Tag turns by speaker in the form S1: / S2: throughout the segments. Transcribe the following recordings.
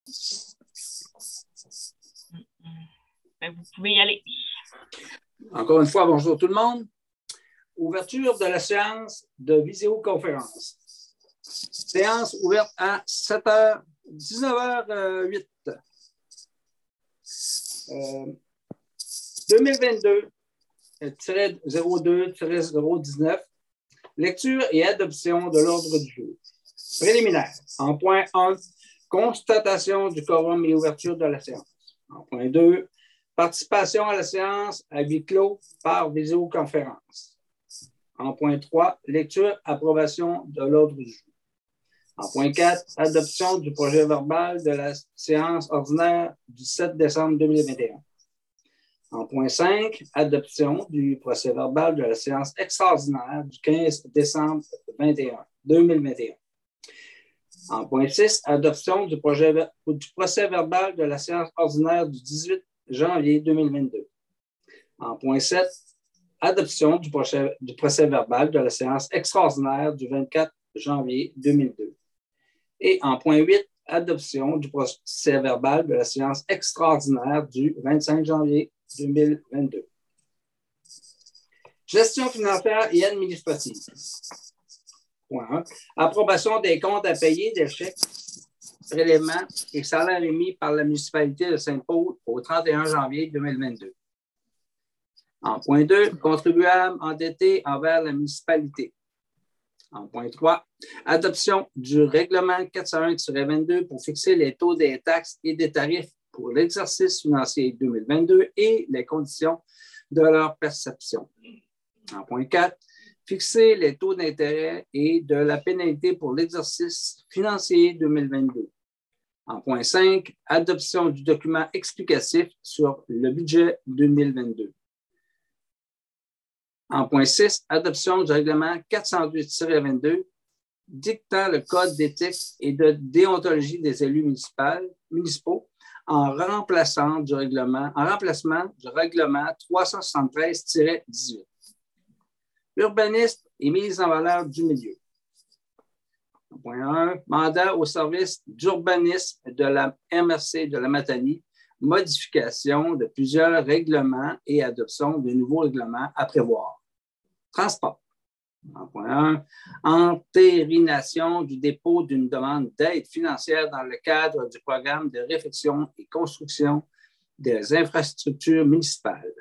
S1: Ben, vous pouvez y aller.
S2: Encore une fois, bonjour tout le monde. Ouverture de la séance de visioconférence. Séance ouverte à 7h, 19h08. 2022-02-019. Lecture et adoption de l'ordre du jour. Préliminaire. En point 1, constatation du quorum et ouverture de la séance. En point 2, participation à la séance à huis clos par visioconférence. En point 3, lecture, approbation de l'ordre du jour. En point 4, adoption du projet verbal de la séance ordinaire du 7 décembre 2021. En point 5, adoption du procès verbal de la séance extraordinaire du 15 décembre 2021. En point 6, adoption du procès verbal de la séance ordinaire du 18 janvier 2022. En point 7, adoption du procès verbal de la séance extraordinaire du 24 janvier 2002. Et en point 8, adoption du procès verbal de la séance extraordinaire du 25 janvier 2022. Gestion financière et administrative. Point 1. Approbation des comptes à payer des chèques, prélèvements et salaires émis par la municipalité de Saint-Paul au 31 janvier 2022. En point 2, contribuables endettés envers la municipalité. En point 3, adoption du règlement 401-22 pour fixer les taux des taxes et des tarifs pour l'exercice financier 2022 et les conditions de leur perception. En point 4, fixer les taux d'intérêt et de la pénalité pour l'exercice financier 2022. En point 5, adoption du document explicatif sur le budget 2022. En point 6, adoption du règlement 402-22 dictant le code d'éthique et de déontologie des élus municipaux en remplacement du règlement 373-18. Urbanisme et mise en valeur du milieu. Point 1, mandat au service d'urbanisme de la MRC de la Matanie, modification de plusieurs règlements et adoption de nouveaux règlements à prévoir. Transport. En point 1, entérination du dépôt d'une demande d'aide financière dans le cadre du programme de réfection et construction des infrastructures municipales,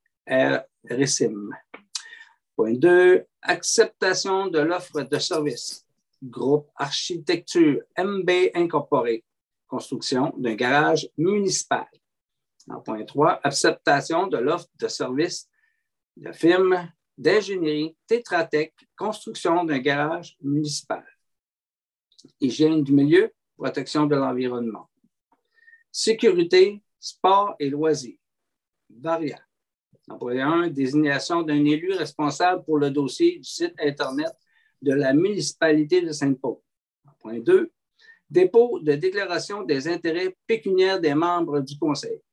S2: RSIM. Point 2, acceptation de l'offre de service. Groupe Architecture MB Incorporé, construction d'un garage municipal. En point 3, acceptation de l'offre de service de firme d'ingénierie Tetra Tech, construction d'un garage municipal. Hygiène du milieu, protection de l'environnement. Sécurité, sport et loisirs. Varia. En point 1, désignation d'un élu responsable pour le dossier du site Internet de la municipalité de Saint-Paul. En point 2, dépôt de déclaration des intérêts pécuniaires des membres du conseil.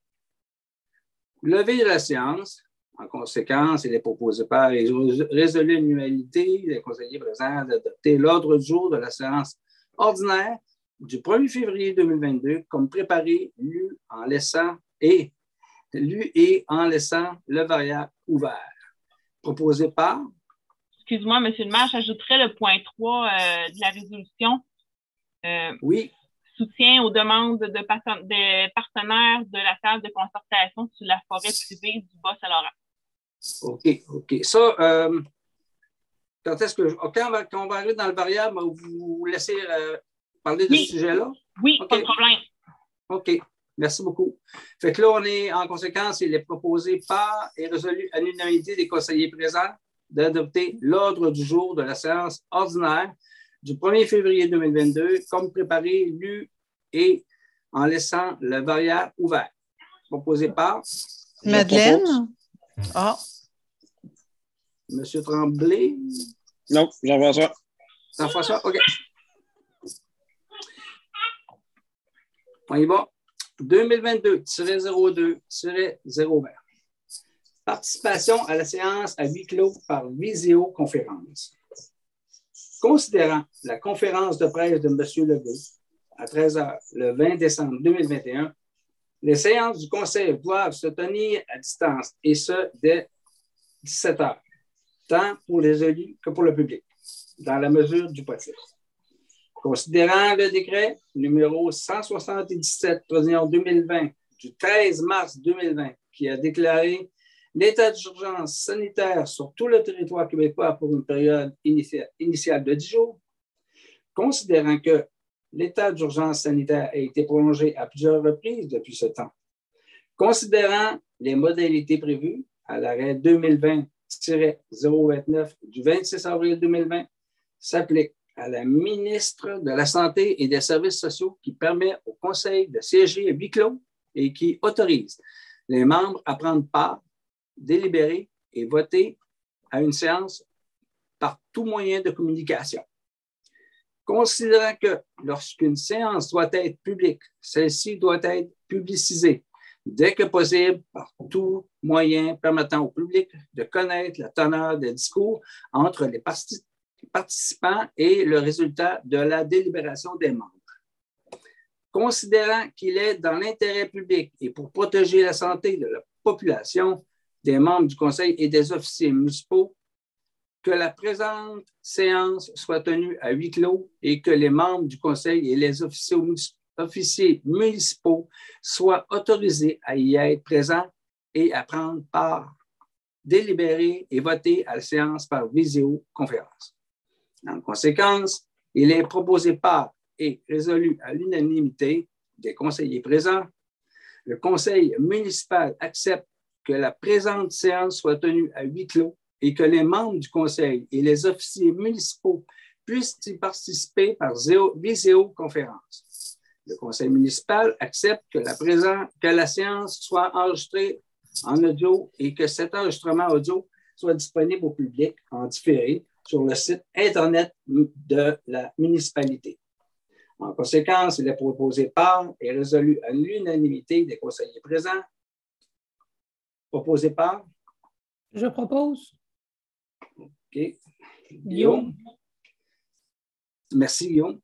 S2: Levée de la séance. En conséquence, il est proposé par résolu l'unanimité des conseillers présents d'adopter l'ordre du jour de la séance ordinaire du 1er février 2022 comme préparé, lu et en laissant le variable ouvert. Proposé par...
S1: Excuse-moi, M. le maire, j'ajouterais le point 3 de la résolution.
S2: Oui.
S1: Soutien aux demandes des partenaires de la salle de concertation sur la forêt privée du Bas-Saint-Laurent.
S2: OK. Ça, quand on va arriver dans le variable, vous laissez parler de ce sujet-là?
S1: Oui,
S2: okay.
S1: Pas de problème.
S2: OK. Merci beaucoup. Fait que là, on est en conséquence, il est proposé par et résolu à l'unanimité des conseillers présents d'adopter l'ordre du jour de la séance ordinaire du 1er février 2022 comme préparé, lu et en laissant le variable ouvert. Proposé par...
S3: Madeleine?
S2: Monsieur Tremblay?
S4: Non, Jean-François.
S2: Jean-François, OK. On y va. 2022-02-020. Participation à la séance à huis clos par visioconférence. Considérant la conférence de presse de M. Legault à 13 heures, le 20 décembre 2021, les séances du Conseil doivent se tenir à distance, et ce, dès 17 heures, tant pour les élus que pour le public, dans la mesure du possible. Considérant le décret numéro 177/2020 du 13 mars 2020 qui a déclaré l'état d'urgence sanitaire sur tout le territoire québécois pour une période initiale de 10 jours, considérant que l'état d'urgence sanitaire a été prolongé à plusieurs reprises depuis ce temps, considérant les modalités prévues à l'arrêt 2020-029 du 26 avril 2020, s'applique à la ministre de la Santé et des Services sociaux qui permet au Conseil de siéger à huis clos et qui autorise les membres à prendre part, délibérer et voter à une séance par tout moyen de communication. Considérant que lorsqu'une séance doit être publique, celle-ci doit être publicisée dès que possible par tout moyen permettant au public de connaître la teneur des discours entre les participants et le résultat de la délibération des membres. Considérant qu'il est dans l'intérêt public et pour protéger la santé de la population, des membres du Conseil et des officiers municipaux, que la présente séance soit tenue à huis clos et que les membres du Conseil et les officiers municipaux soient autorisés à y être présents et à prendre part, délibérer et voter à la séance par visioconférence. En conséquence, il est proposé par et résolu à l'unanimité des conseillers présents. Le conseil municipal accepte que la présente séance soit tenue à huis clos et que les membres du conseil et les officiers municipaux puissent y participer par visioconférence. Le conseil municipal accepte que la séance soit enregistrée en audio et que cet enregistrement audio soit disponible au public en différé sur le site Internet de la municipalité. En conséquence, il est proposé par et résolu à l'unanimité des conseillers présents. Proposé par?
S3: Je propose.
S2: OK. Guillaume. Merci, Guillaume.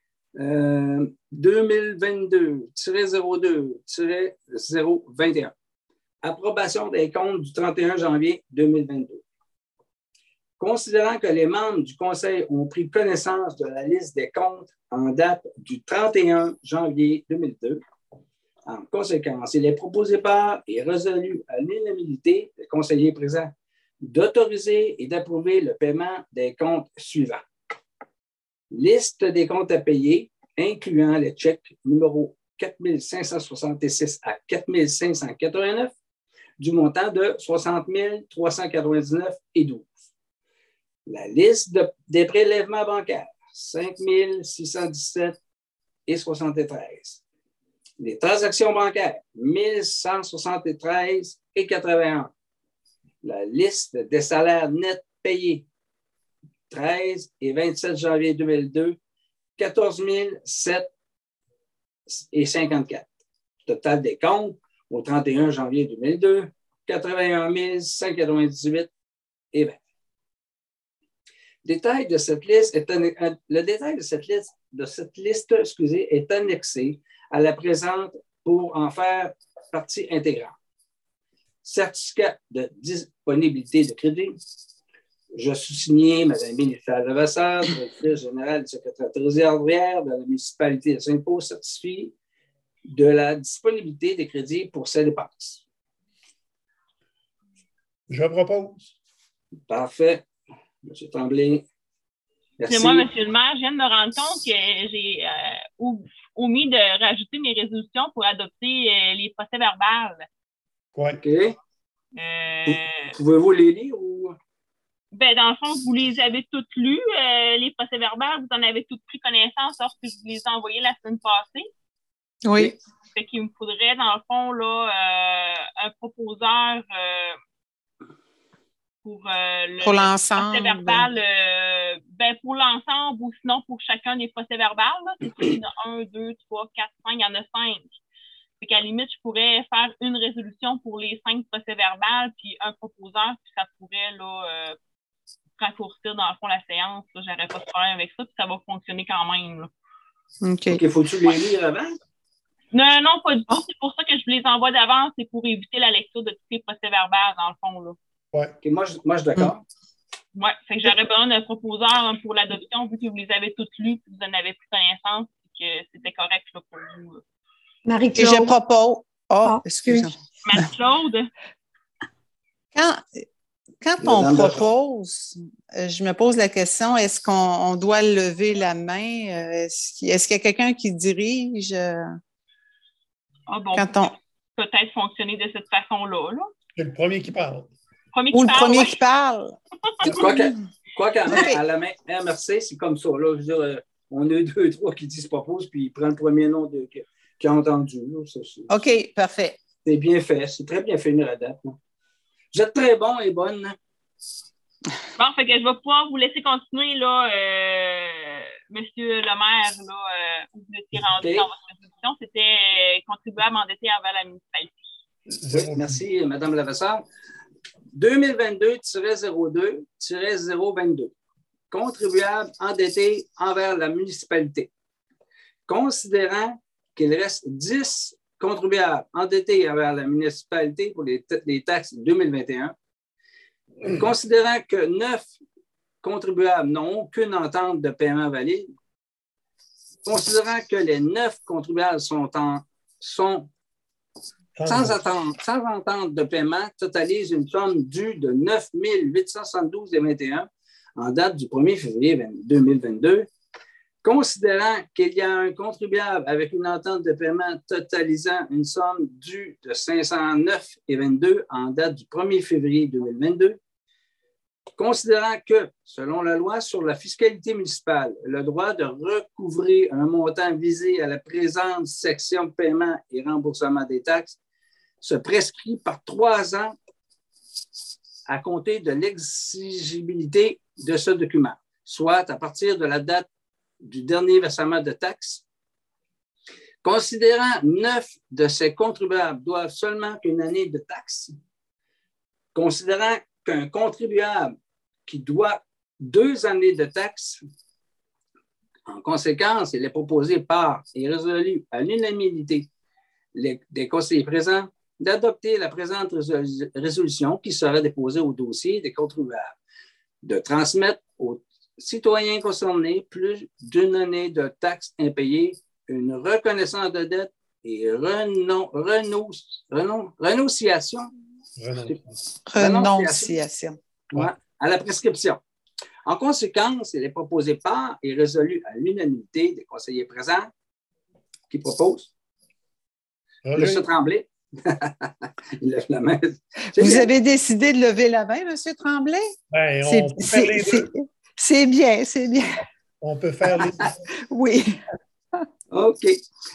S2: 2022-02-021. Approbation des comptes du 31 janvier 2022. Considérant que les membres du Conseil ont pris connaissance de la liste des comptes en date du 31 janvier 2002, en conséquence, il est proposé par et résolu à l'unanimité des conseillers présents d'autoriser et d'approuver le paiement des comptes suivants. Liste des comptes à payer, incluant les chèques numéro 4566 à 4589 du montant de 60 399,12. La liste des prélèvements bancaires, 5 617,73. Les transactions bancaires, 1173,81. La liste des salaires nets payés, 13 et 27 janvier 2002, 14 007,54. Total des comptes au 31 janvier 2002, 81 198,20. Le détail de cette liste est annexé à la présente pour en faire partie intégrante. Certificat de disponibilité de crédit. Je sous-signais Mme Mélissa Levasseur, directrice générale du secrétaire trésorière de la municipalité de Saint-Paul, certifie de la disponibilité des crédits pour ces dépenses.
S5: Je propose.
S2: Parfait. M. Tremblay. Merci.
S1: C'est moi, M. le maire, je viens de me rendre compte que j'ai omis de rajouter mes résolutions pour adopter les procès-verbales.
S5: Oui.
S2: OK. Pouvez-vous les lire ou?
S1: Ben, dans le fond, vous les avez toutes lues, les procès-verbales, vous en avez toutes pris connaissance lorsque je vous les ai envoyés la semaine passée.
S3: Oui.
S1: Fait qu'il me faudrait, dans le fond, là, un proposeur pour
S3: l'ensemble.
S1: Procès-verbal, ben, pour l'ensemble ou sinon pour chacun des procès-verbales. C'est sûr qu'il y en a 1, 2, 3, 4, 5, il y en a 5. Fait qu'à la limite, je pourrais faire une résolution pour les 5 procès-verbales puis un proposeur, puis ça pourrait là, raccourcir dans le fond la séance. J'aurais pas de problème avec ça, puis ça va fonctionner quand même. Là.
S3: OK.
S2: OK, faut-tu les lire avant?
S1: Non, pas du tout. C'est pour ça que je vous les envoie d'avance. C'est pour éviter la lecture de tous les procès-verbaux, dans le fond, là.
S5: Ouais.
S2: OK, moi, je suis d'accord.
S1: Ouais, fait que j'aurais besoin d'un proposeur pour l'adoption, vu que vous les avez toutes lues, que vous en avez pris connaissance, et que c'était correct là, pour vous.
S3: Et je
S6: Marie-Claude.
S3: propose.
S6: Ah,
S3: Excusez-moi.
S1: Marie-Claude,
S3: Quand on
S2: Madame Bergeron.
S3: propose, je me pose la question, est-ce qu'on doit lever la main? Est-ce qu'il y a quelqu'un qui dirige
S1: bon,
S3: quand on...
S1: peut-être fonctionner de cette façon-là. Là.
S5: C'est le premier qui parle.
S3: Ou le premier qui parle?
S2: Quoi qu'à à la main, MRC, c'est comme ça. Là, je veux dire, on a 2, 3 qui disent propose, puis il prend le premier nom qui a entendu. Là. Ça,
S3: OK, parfait.
S2: C'est bien fait. C'est très bien fait, une redacte. Vous êtes très bon et bonne.
S1: Bon, fait que je vais pouvoir vous laisser continuer, là, Monsieur le maire, là, où vous étiez rendu dans votre résolution. C'était contribuable endetté envers la municipalité.
S2: Oui, merci, Mme Lavesseur. 2022-02-022. Contribuable endetté envers la municipalité. Considérant qu'il reste 10 contribuables endettés envers la municipalité pour les taxes 2021, considérant que 9 contribuables n'ont aucune entente de paiement valide, considérant que les 9 contribuables sont sans entente de paiement, totalise une somme due de 9 872,21 en date du 1er février 2022, considérant qu'il y a un contribuable avec une entente de paiement totalisant une somme due de 509,22 en date du 1er février 2022, considérant que, selon la loi sur la fiscalité municipale, le droit de recouvrer un montant visé à la présente section paiement et remboursement des taxes se prescrit par 3 ans à compter de l'exigibilité de ce document, soit à partir de la date du dernier versement de taxes. Considérant 9 de ces contribuables doivent seulement qu'une année de taxes, considérant qu'un contribuable qui doit 2 années de taxes, en conséquence, il est proposé par et résolu à l'unanimité des conseillers présents d'adopter la présente résolution qui sera déposée au dossier des contribuables, de transmettre aux citoyens concernés plus d'une année de taxes impayées, une reconnaissance de dette et renonciation.
S3: Renonciation.
S2: Ouais, à la prescription. En conséquence, il est proposé par et résolu à l'unanimité des conseillers présents qui proposent. M. Tremblay. Il lève la main.
S3: Vous avez décidé de lever la main, M. Tremblay?
S5: Ben, on peut faire les deux.
S3: C'est bien, c'est bien.
S5: On peut faire les deux.
S3: Oui.
S2: OK.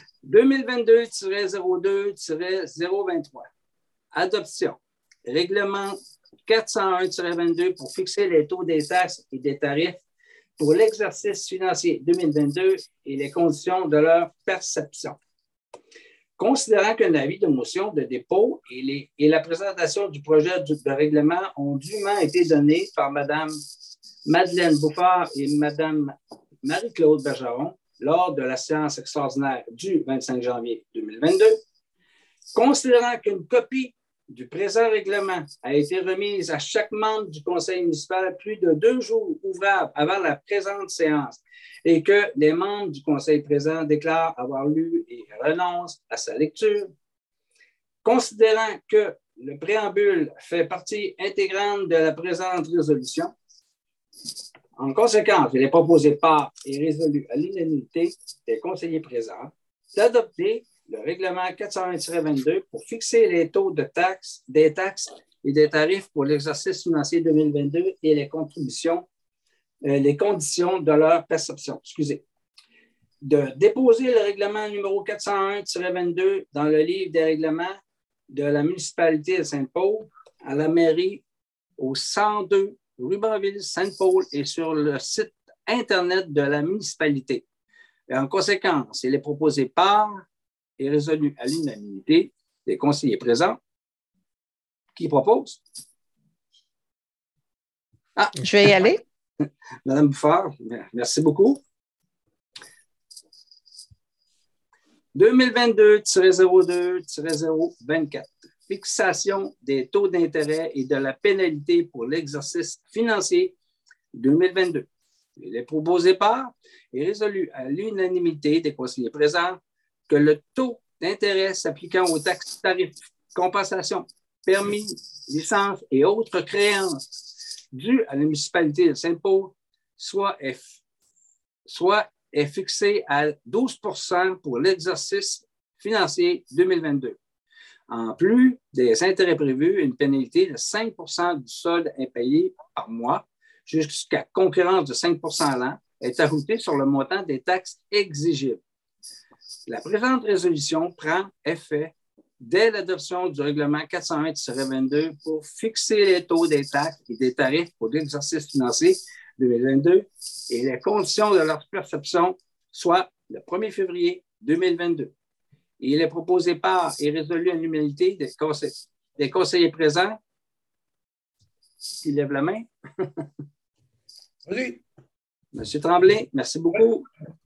S2: 2022-02-023. Adoption. Règlement 401-22 pour fixer les taux des taxes et des tarifs pour l'exercice financier 2022 et les conditions de leur perception. Considérant qu'un avis de motion de dépôt et la présentation du projet de règlement ont dûment été donnés par Mme Madeleine Bouffard et Mme Marie-Claude Bergeron lors de la séance extraordinaire du 25 janvier 2022, considérant qu'une copie du présent règlement a été remise à chaque membre du conseil municipal plus de 2 jours ouvrables avant la présente séance et que les membres du conseil présent déclarent avoir lu et renoncent à sa lecture, considérant que le préambule fait partie intégrante de la présente résolution, en conséquence, il est proposé par et résolu à l'unanimité des conseillers présents d'adopter le règlement 401-22 pour fixer les taux des taxes et des tarifs pour l'exercice financier 2022 et les conditions de leur perception. Excusez. De déposer le règlement numéro 401-22 dans le livre des règlements de la municipalité de Sainte-Paul à la mairie au 102 Rubanville, Sainte-Paul et sur le site Internet de la municipalité. Et en conséquence, il est proposé par et résolu à l'unanimité des conseillers présents qui proposent. Ah,
S3: je vais y aller.
S2: Madame Bouffard, merci beaucoup. 2022-02-024. Fixation des taux d'intérêt et de la pénalité pour l'exercice financier 2022. Il est proposé par et résolu à l'unanimité des conseillers présents que le taux d'intérêt s'appliquant aux taxes, tarifs, compensations, permis, licences et autres créances dues à la municipalité de Sainte-Paul soit est fixé à 12 % pour l'exercice financier 2022. En plus des intérêts prévus, une pénalité de 5 % du solde impayé par mois jusqu'à concurrence de 5 % à l'an est ajoutée sur le montant des taxes exigibles. La présente résolution prend effet dès l'adoption du règlement 401-22 pour fixer les taux des taxes et des tarifs pour l'exercice financier 2022 et les conditions de leur perception, soit le 1er février 2022. Et il est proposé par et résolu à l'unanimité des conseillers présents. Qui lève la main?
S5: Oui.
S2: Monsieur Tremblay, merci beaucoup.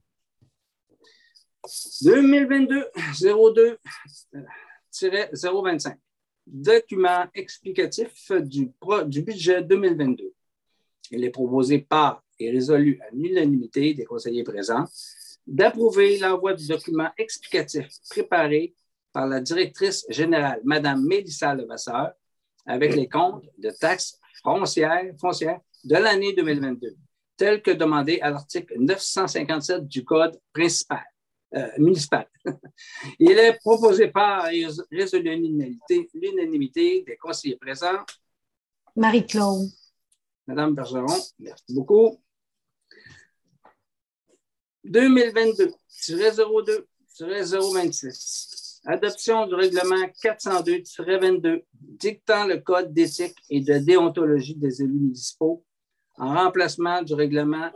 S2: 2022-02-025. Document explicatif du budget 2022. Il est proposé par et résolu à l'unanimité des conseillers présents d'approuver l'envoi du document explicatif préparé par la directrice générale, Mme Mélissa Levasseur, avec les comptes de taxes foncières de l'année 2022, tel que demandé à l'article 957 du Code municipal. Il est proposé par et résolu à l'unanimité des conseillers présents.
S6: Marie-Claude.
S2: Madame Bergeron, merci beaucoup. 2022-02-026. Adoption du règlement 402-22 dictant le code d'éthique et de déontologie des élus municipaux en remplacement du règlement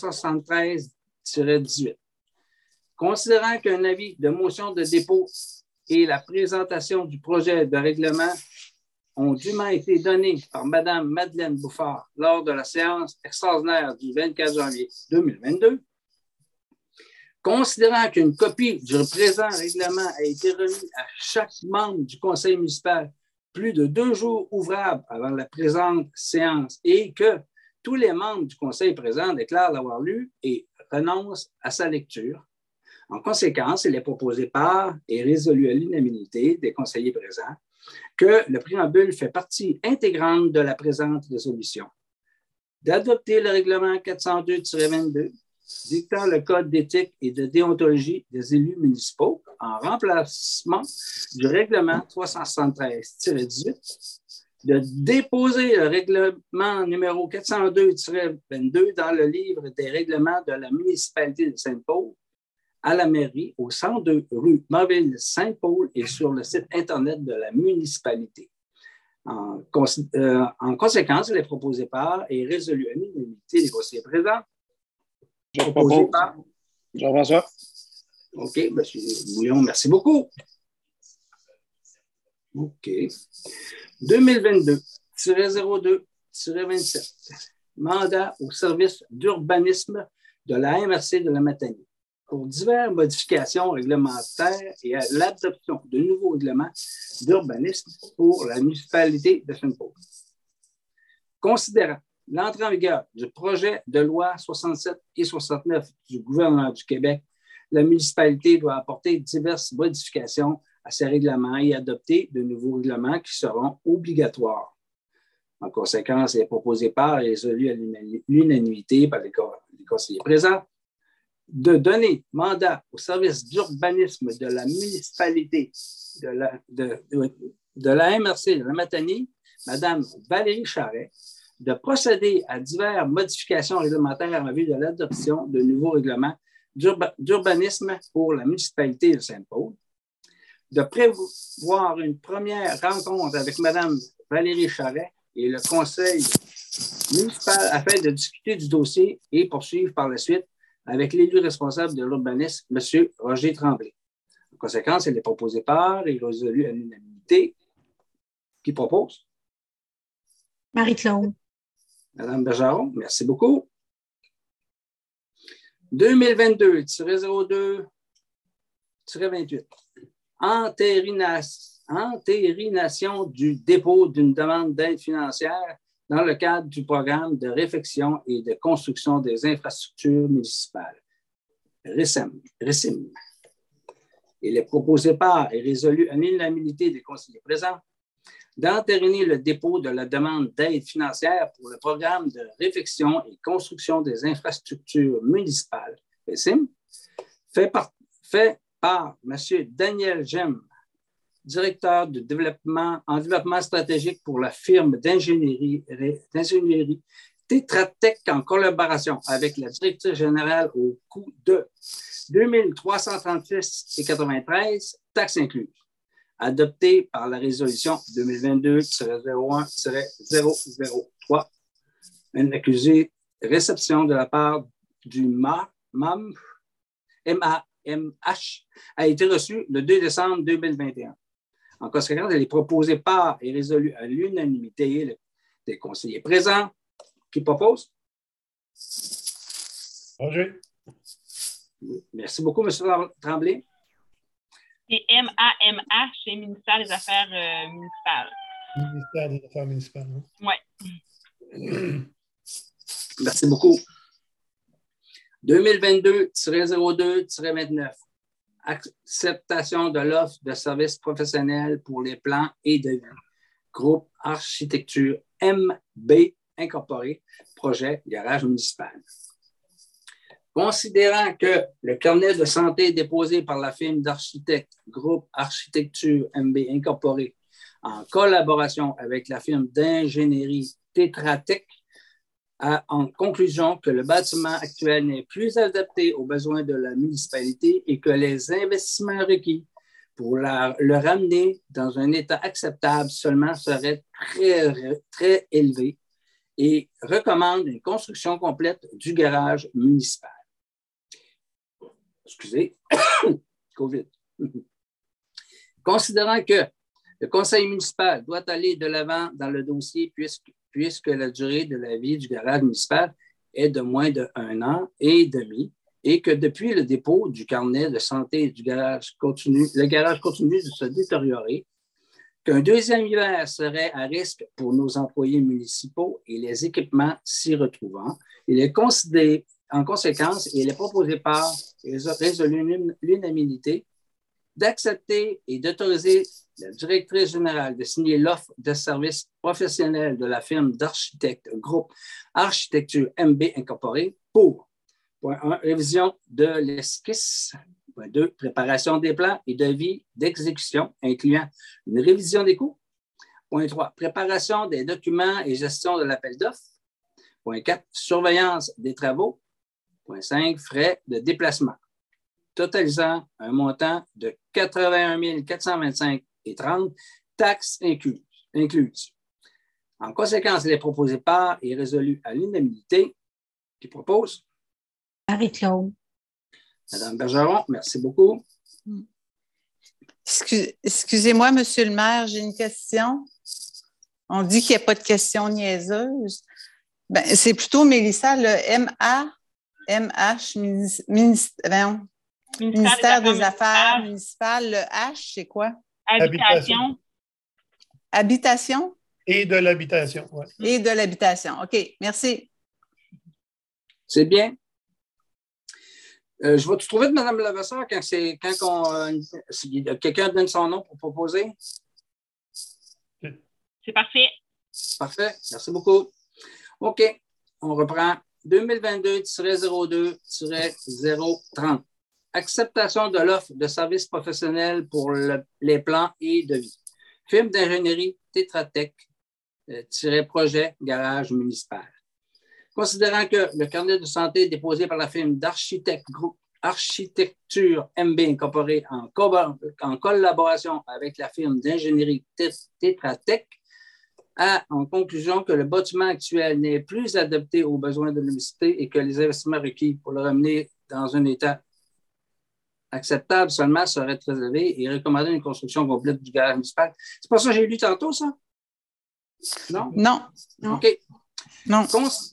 S2: 373-18. Considérant qu'un avis de motion de dépôt et la présentation du projet de règlement ont dûment été donnés par Mme Madeleine Bouffard lors de la séance extraordinaire du 24 janvier 2022, considérant qu'une copie du présent règlement a été remise à chaque membre du conseil municipal plus de 2 jours ouvrables avant la présente séance et que tous les membres du conseil présent déclarent l'avoir lu et renoncent à sa lecture. En conséquence, il est proposé par et résolu à l'unanimité des conseillers présents que le préambule fait partie intégrante de la présente résolution, d'adopter le règlement 402-22 dictant le code d'éthique et de déontologie des élus municipaux en remplacement du règlement 373-18, de déposer le règlement numéro 402-22 dans le livre des règlements de la municipalité de Sainte-Paul à la mairie au 102 rue Marville-Sainte-Paul et sur le site Internet de la municipalité. En conséquence, il est proposé par et résolu à l'unanimité des conseillers présents.
S4: Proposé par Jean-François.
S2: OK, M. Bouillon, merci beaucoup. OK. 2022-02-27. Mandat au service d'urbanisme de la MRC de la Matanie pour diverses modifications réglementaires et à l'adoption de nouveaux règlements d'urbanisme pour la municipalité de Sainte-Paul. Considérant l'entrée en vigueur du projet de loi 67 et 69 du gouvernement du Québec, la municipalité doit apporter diverses modifications à ces règlements et adopter de nouveaux règlements qui seront obligatoires. En conséquence, il est proposé par et résolu à l'unanimité par les conseillers présents de donner mandat au service d'urbanisme de la municipalité de la MRC de la Matanie, Mme Valérie Charret, de procéder à diverses modifications réglementaires en vue de l'adoption de nouveaux règlements d'urbanisme pour la municipalité de Sainte-Paul, de prévoir une première rencontre avec Mme Valérie Charret et le conseil municipal afin de discuter du dossier et poursuivre par la suite avec l'élu responsable de l'urbanisme, M. Roger Tremblay. En conséquence, il est proposé par et résolu à l'unanimité. Qui propose?
S6: Marie-Claude.
S2: Madame Bergeron, merci beaucoup. 2022-02 28. Entérination du dépôt d'une demande d'aide financière dans le cadre du programme de réfection et de construction des infrastructures municipales. RICIM. Il est proposé par et résolu à l'unanimité des conseillers présents d'entériner le dépôt de la demande d'aide financière pour le programme de réfection et construction des infrastructures municipales, RICIM, fait par M. Daniel Gem, directeur de développement stratégique pour la firme d'ingénierie Tétratec en collaboration avec la directrice générale au coût de 2336,93, taxes incluses, adopté par la résolution 2022-01-003. Un accusé réception de la part du MAMH a été reçu le 2 décembre 2021. En conséquence, elle est proposée par et résolue à l'unanimité des conseillers présents. Qui propose?
S5: Roger.
S2: Merci beaucoup, M. Tremblay.
S1: C'est MAMH, c'est Ministère des Affaires municipales.
S5: Ministère des Affaires municipales.
S1: Oui.
S2: Merci beaucoup. 2022-02-29. Acceptation de l'offre de services professionnels pour les plans et devis. Groupe Architecture MB Incorporé, projet garage municipal. Considérant que le carnet de santé déposé par la firme d'architectes Groupe Architecture MB Incorporé en collaboration avec la firme d'ingénierie Tétratec a en conclusion que le bâtiment actuel n'est plus adapté aux besoins de la municipalité et que les investissements requis pour le ramener dans un état acceptable seulement seraient très élevés et recommande une construction complète du garage municipal. Excusez, COVID. Considérant que le conseil municipal doit aller de l'avant dans le dossier puisque la durée de la vie du garage municipal est de moins d'1 an et demi et que depuis le dépôt du carnet de santé du garage le garage continue de se détériorer, qu'un deuxième hiver serait à risque pour nos employés municipaux et les équipements s'y retrouvant. Il est considéré, en conséquence, il est proposé par et résolu l'unanimité d'accepter et d'autoriser la directrice générale de signer l'offre de services professionnels de la firme d'architectes Groupe Architecture MB Incorporé pour, point 1, révision de l'esquisse, point 2, préparation des plans et devis d'exécution, incluant une révision des coûts, point 3, préparation des documents et gestion de l'appel d'offres, point 4, surveillance des travaux, point 5, frais de déplacement, totalisant un montant de 81 425,30, taxes incluses. En conséquence, il est proposé par et résolu à l'unanimité. Qui propose?
S6: Marie-Claude.
S2: Madame Bergeron, merci beaucoup.
S3: Excusez-moi, Monsieur le maire, j'ai une question. On dit qu'il n'y a pas de questions niaiseuses. Ben, c'est plutôt, Mélissa, le MAMH, Ministère des Affaires municipales. Le H, c'est quoi?
S1: Habitation.
S3: Habitation?
S5: Et de l'habitation, oui.
S3: Et de l'habitation. OK, merci.
S2: C'est bien. Je vais te trouver de Mme Levasseur quand quelqu'un donne son nom pour proposer.
S1: C'est parfait.
S2: Parfait. Merci beaucoup. OK. On reprend 2022-02-030. Acceptation de l'offre de services professionnels pour les plans et devis. Firme d'ingénierie Tétratec, projet garage municipal. Considérant que le carnet de santé déposé par la firme d'architectes Groupe Architecture MB Incorporé en collaboration avec la firme d'ingénierie Tétratec a en conclusion que le bâtiment actuel n'est plus adapté aux besoins de l'université et que les investissements requis pour le ramener dans un état acceptable seulement seraient très élevés et recommander une construction complète du garage municipal. C'est pas ça que j'ai lu tantôt, ça? Non?
S3: Non.
S2: OK.
S3: Non.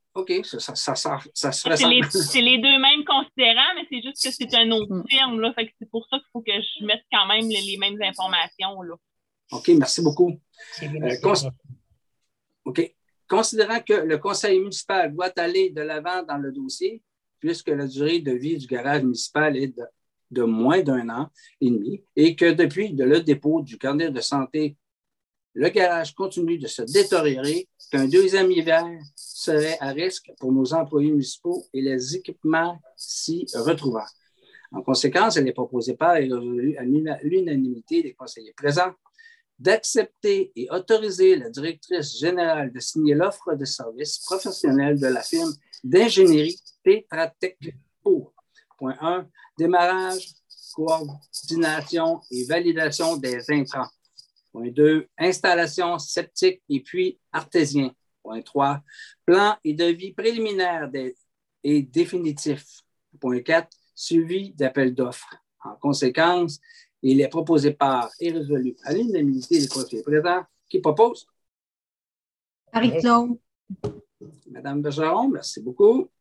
S2: OK, ça se
S1: C'est les,
S2: ressemble.
S1: c'est les deux mêmes considérants, mais c'est juste que c'est un autre terme. Là, fait que c'est pour ça qu'il faut que je mette quand même les mêmes informations. Là.
S2: OK, merci beaucoup.
S5: C'est bien
S2: OK. Considérant que le conseil municipal doit aller de l'avant dans le dossier, puisque la durée de vie du garage municipal est de moins d'1 an et demi, et que depuis le dépôt du carnet de santé, le garage continue de se détériorer, qu'un deuxième hiver serait à risque pour nos employés municipaux et les équipements s'y retrouvant. En conséquence, elle est proposée par et résolue à l'unanimité des conseillers présents d'accepter et autoriser la directrice générale de signer l'offre de services professionnels de la firme d'ingénierie Tetratec pour, point 1, démarrage, coordination et validation des intrants. Point 2, installation septique et puits artésien. Point 3, plan et devis préliminaires et définitifs. Point 4, suivi d'appel d'offres. En conséquence, il est proposé par et résolu à l'unanimité des conseillers présents. Qui propose?
S6: Marie-Claude.
S2: Madame Bergeron, merci beaucoup.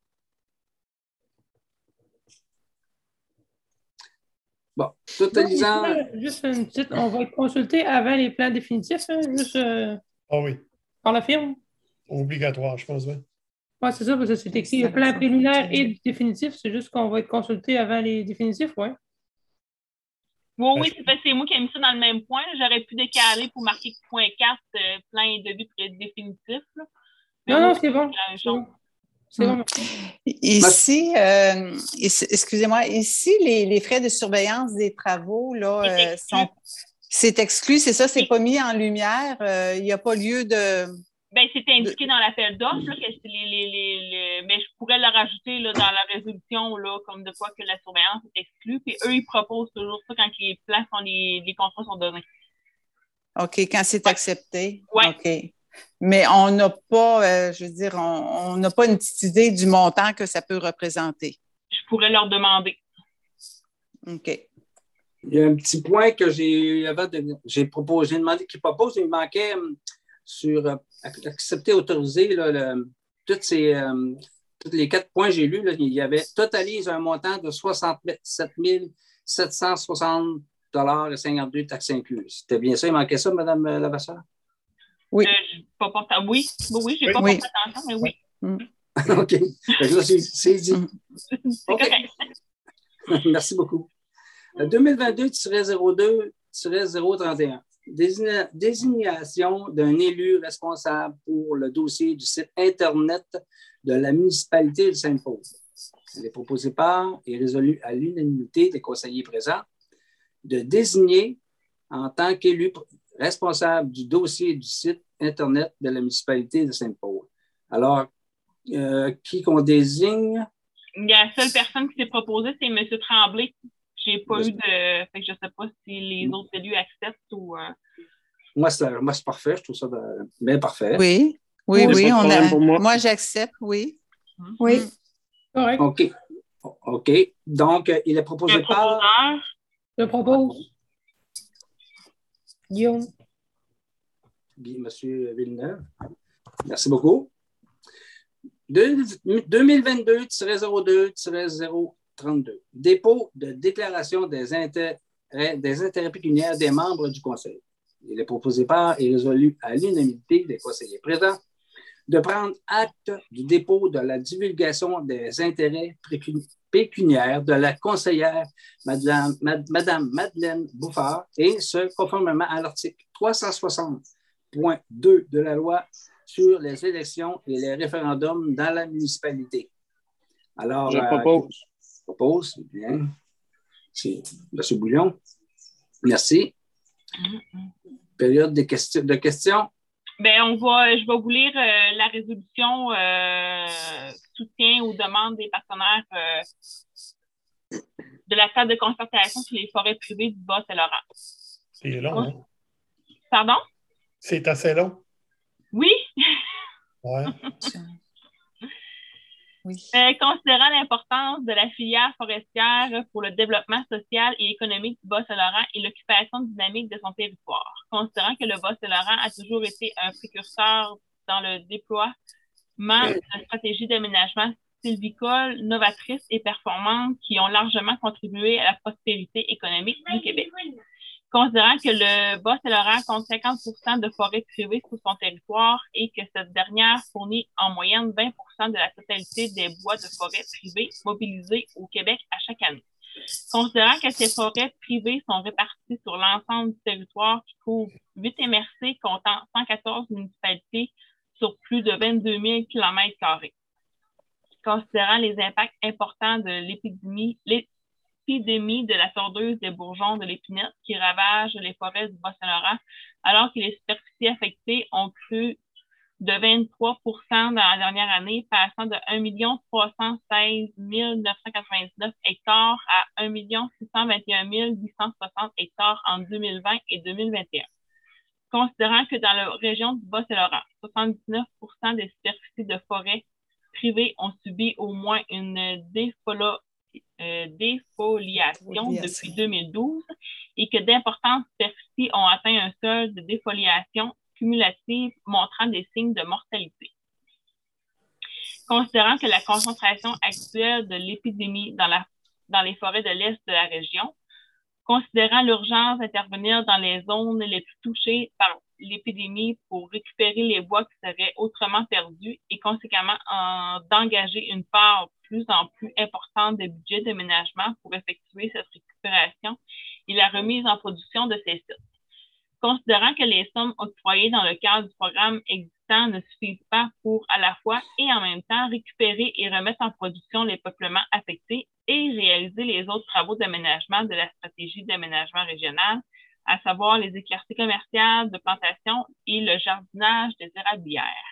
S2: Bon, totalisant.
S7: Juste une petite, on va être consulté avant les plans définitifs, hein, juste
S5: Ah oui,
S7: par la firme.
S5: obligatoire, je pense. Oui.
S7: Oui, c'est ça, parce que c'est écrit le plan préliminaire et définitif, c'est juste qu'on va être consulté avant les définitifs, oui.
S1: Oui, c'est parce que c'est moi qui ai mis ça dans le même point. J'aurais pu décaler pour marquer point 4, plan et devis définitif. Là.
S7: Non, c'est bon. C'est bon.
S3: Ici, excusez-moi, ici, les frais de surveillance des travaux, là, c'est exclu, c'est ça, c'est pas mis en lumière. Il n'y a pas lieu de...
S1: Bien, c'était indiqué dans l'appel d'offres, là, que mais je pourrais le rajouter là, dans la résolution, là, comme de quoi que la surveillance est exclue. Puis eux, ils proposent toujours ça quand les plans sont les contrats sont donnés.
S3: OK, quand c'est accepté.
S1: Oui.
S3: OK. Mais on n'a pas, je veux dire, on n'a pas une petite idée du montant que ça peut représenter.
S1: Je pourrais leur demander.
S3: OK.
S2: Il y a un petit point que j'ai demandé qu'ils proposent, il manquait sur accepter, autoriser, là, tous les 4 points que j'ai lus, là, il y avait totalise un montant de 67 760 $ et 52 taxes incluses. C'était bien ça? Il manquait ça, Mme Lavasseur?
S3: Oui.
S1: Oui, j'ai pas porté attention, mais oui.
S2: OK. Là, c'est dit. OK. Merci beaucoup. 2022-02-031. Désignation d'un élu responsable pour le dossier du site Internet de la municipalité de Sainte-Paul. Elle est proposée par et résolue à l'unanimité des conseillers présents de désigner en tant qu'élu responsable du dossier du site Internet de la municipalité de Sainte-Paul. Alors, qui qu'on désigne?
S1: La seule personne qui s'est proposée, c'est M. Tremblay. J'ai pas eu de... Fait que je ne sais pas si les autres élus acceptent ou...
S2: Moi, c'est parfait. Je trouve ça bien parfait.
S3: Oui. Moi, j'accepte, oui.
S6: Oui.
S7: Correct.
S2: OK. Donc, il est proposé par...
S7: Je propose. Guillaume.
S2: Monsieur Villeneuve. Merci beaucoup. 2022-02-032. Dépôt de déclaration des intérêts pécuniaires des membres du Conseil. Il est proposé par et résolu à l'unanimité des conseillers présents de prendre acte du dépôt de la divulgation des intérêts pécuniaires de la conseillère Madame Madeleine Bouffard et ce, conformément à l'article 360.2 de la loi sur les élections et les référendums dans la municipalité. Alors,
S4: je propose.
S2: Propose, bien. C'est M. Bouillon. Merci. Période de questions.
S1: Bien, je vais vous lire la résolution soutien aux demandes des partenaires de la salle de concertation sur les forêts privées du Bas-Saint-Laurent.
S5: C'est long, hein?
S1: Pardon?
S5: C'est assez long.
S1: Oui.
S5: Ouais.
S3: Oui.
S1: Considérant l'importance de la filière forestière pour le développement social et économique du Bas-Saint-Laurent et l'occupation dynamique de son territoire, considérant que le Bas-Saint-Laurent a toujours été un précurseur dans le déploiement de stratégies d'aménagement sylvicole novatrices et performantes qui ont largement contribué à la prospérité économique du Québec. Considérant que le Bas-Saint-Laurent compte 50% de forêts privées sur son territoire et que cette dernière fournit en moyenne 20% de la totalité des bois de forêt privés mobilisés au Québec à chaque année. Considérant que ces forêts privées sont réparties sur l'ensemble du territoire qui couvre 8 MRC comptant 114 municipalités sur plus de 22 000 km². Considérant les impacts importants de l'épidémie de la sordeuse des bourgeons de l'épinette qui ravage les forêts du Bas-Saint-Laurent, alors que les superficies affectées ont cru de 23 % dans la dernière année, passant de 1 316 999 hectares à 1 621 860 hectares en 2020 et 2021. Considérant que dans la région du Bas-Saint-Laurent, 79 % des superficies de forêt privées ont subi au moins une défoliation depuis 2012 et que d'importantes superficies ont atteint un seuil de défoliation cumulative montrant des signes de mortalité. Considérant que la concentration actuelle de l'épidémie dans les forêts de l'Est de la région, considérant l'urgence d'intervenir dans les zones les plus touchées par l'épidémie pour récupérer les bois qui seraient autrement perdus et conséquemment d'engager une part plus en plus importante des budgets d'aménagement pour effectuer cette récupération et la remise en production de ces sites. Considérant que les sommes octroyées dans le cadre du programme existant ne suffisent pas pour à la fois et en même temps récupérer et remettre en production les peuplements affectés et réaliser les autres travaux d'aménagement de la stratégie d'aménagement régional, à savoir les éclaircies commerciales de plantation et le jardinage des érablières.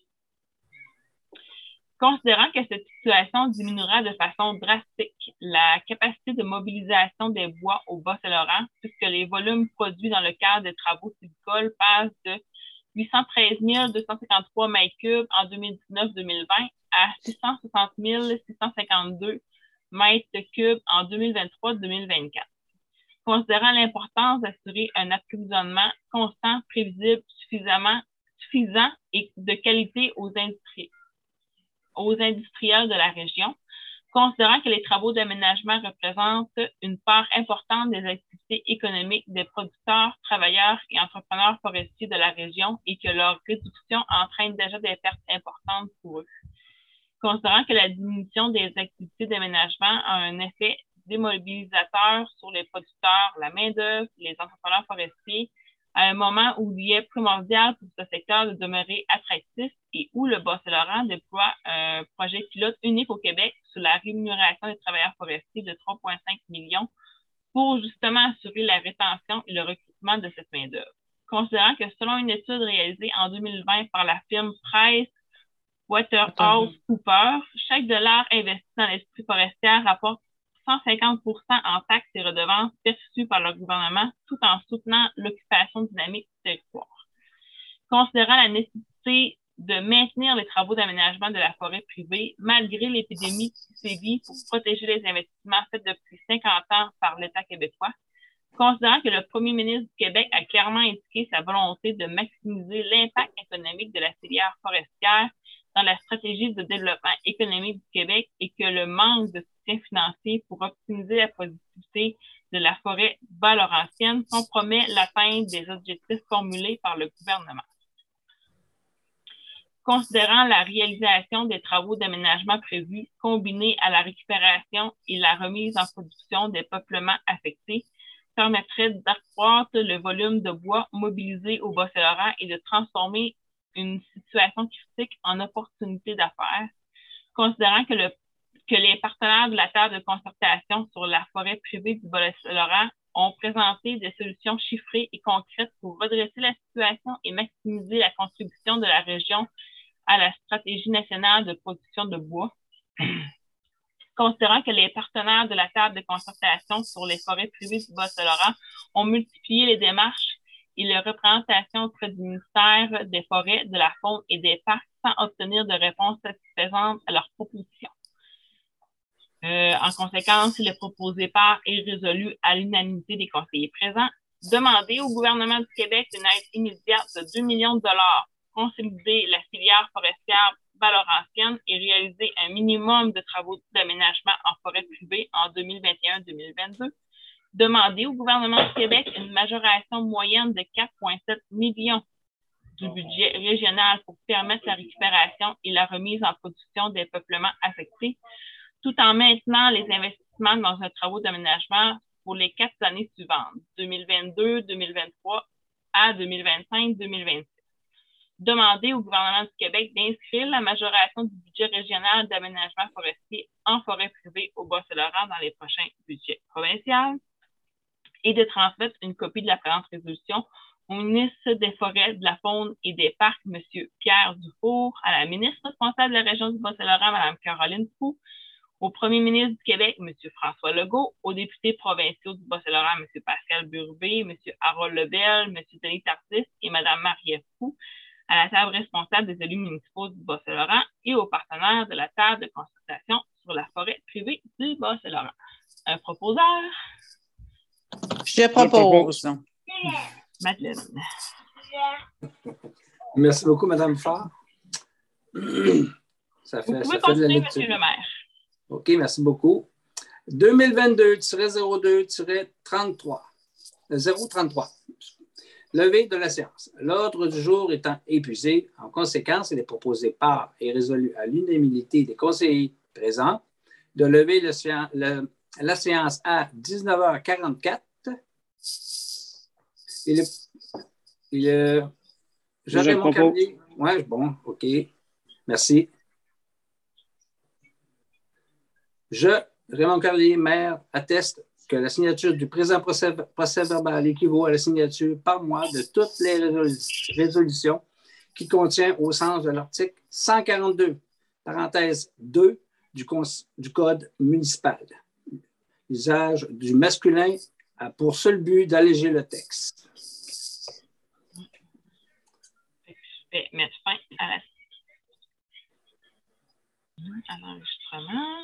S1: Considérant que cette situation diminuera de façon drastique la capacité de mobilisation des bois au Bas-Saint-Laurent, puisque les volumes produits dans le cadre des travaux sylvicoles passent de 813 253 mètres cubes en 2019-2020 à 660 652 mètres cubes en 2023-2024. Considérant l'importance d'assurer un approvisionnement constant, prévisible, suffisant et de qualité aux industriels de la région, considérant que les travaux d'aménagement représentent une part importante des activités économiques des producteurs, travailleurs et entrepreneurs forestiers de la région et que leur réduction entraîne déjà des pertes importantes pour eux. Considérant que la diminution des activités d'aménagement a un effet démobilisateur sur les producteurs, la main-d'œuvre, les entrepreneurs forestiers, à un moment où il est primordial pour ce secteur de demeurer attractif et où le Bas-Saint-Laurent déploie un projet pilote unique au Québec sur la rémunération des travailleurs forestiers de 3,5 millions pour justement assurer la rétention et le recrutement de cette main-d'œuvre. Considérant que selon une étude réalisée en 2020 par la firme PricewaterhouseCoopers, chaque dollar investi dans l'industrie forestière rapporte 150 % en taxes et redevances perçues par le gouvernement tout en soutenant l'occupation dynamique du territoire. Considérant la nécessité de maintenir les travaux d'aménagement de la forêt privée malgré l'épidémie qui sévit pour protéger les investissements faits depuis 50 ans par l'État québécois, considérant que le premier ministre du Québec a clairement indiqué sa volonté de maximiser l'impact économique de la filière forestière dans la stratégie de développement économique du Québec et que le manque de soutien financier pour optimiser la productivité de la forêt bas-laurentienne compromet l'atteinte des objectifs formulés par le gouvernement. Considérant la réalisation des travaux d'aménagement prévus combinés à la récupération et la remise en production des peuplements affectés permettrait d'accroître le volume de bois mobilisé au Bas-Saint-Laurent et de transformer une situation critique en opportunité d'affaires, considérant que les partenaires de la table de concertation sur la forêt privée du Bas-Saint-Laurent ont présenté des solutions chiffrées et concrètes pour redresser la situation et maximiser la contribution de la région à la stratégie nationale de production de bois. Considérant que les partenaires de la table de concertation sur les forêts privées du Bas-Saint-Laurent ont multiplié les démarches et les représentations auprès du ministère des Forêts, de la Faune et des Parcs sans obtenir de réponse satisfaisante à leurs propositions. En conséquence, le proposé par est résolu à l'unanimité des conseillers présents. Demander au gouvernement du Québec une aide immédiate de 2 millions de dollars pour consolider la filière forestière Val-Laurentienne et réaliser un minimum de travaux d'aménagement en forêt privée en 2021-2022. Demander au gouvernement du Québec une majoration moyenne de 4,7 millions du budget régional pour permettre la récupération et la remise en production des peuplements affectés, tout en maintenant les investissements dans un travaux d'aménagement pour les 4 années suivantes, 2022, 2023 à 2025, 2026. Demander au gouvernement du Québec d'inscrire la majoration du budget régional d'aménagement forestier en forêt privée au Bas-Saint-Laurent dans les prochains budgets provinciaux et de transmettre une copie de la présente résolution au ministre des Forêts, de la Faune et des Parcs, M. Pierre Dufour, à la ministre responsable de la région du Bas-Saint-Laurent, Mme Caroline Proulx, au premier ministre du Québec, M. François Legault, aux députés provinciaux du Bas-Saint-Laurent, M. Pascal Burbé, M. Harold Lebel, M. Denis Tardif et Mme Marie-Ève Proulx, à la table responsable des élus municipaux du Bas-Saint-Laurent et aux partenaires de la table de consultation sur la forêt privée du Bas-Saint-Laurent. Un proposeur?
S3: Je propose.
S1: Madeleine.
S2: Merci beaucoup, Mme Faure. Ça
S1: Vous
S2: fait
S1: pouvez
S2: de la
S1: continuer, M.
S2: lecture.
S1: le maire.
S2: OK, merci beaucoup. 2022-02-33. 033. Levée de la séance. L'ordre du jour étant épuisé, en conséquence, il est proposé par et résolu à l'unanimité des conseillers présents de lever la séance à 19h44. Raymond Carlier. Oui, bon, OK. Merci. Raymond Carlier, maire, atteste que la signature du présent procès verbal équivaut à la signature par mois de toutes les résolutions qui contient au sens de l'article 142, parenthèse 2 du Code municipal. L'usage du masculin a pour seul but d'alléger le texte.
S1: Je vais mettre fin à l'enregistrement.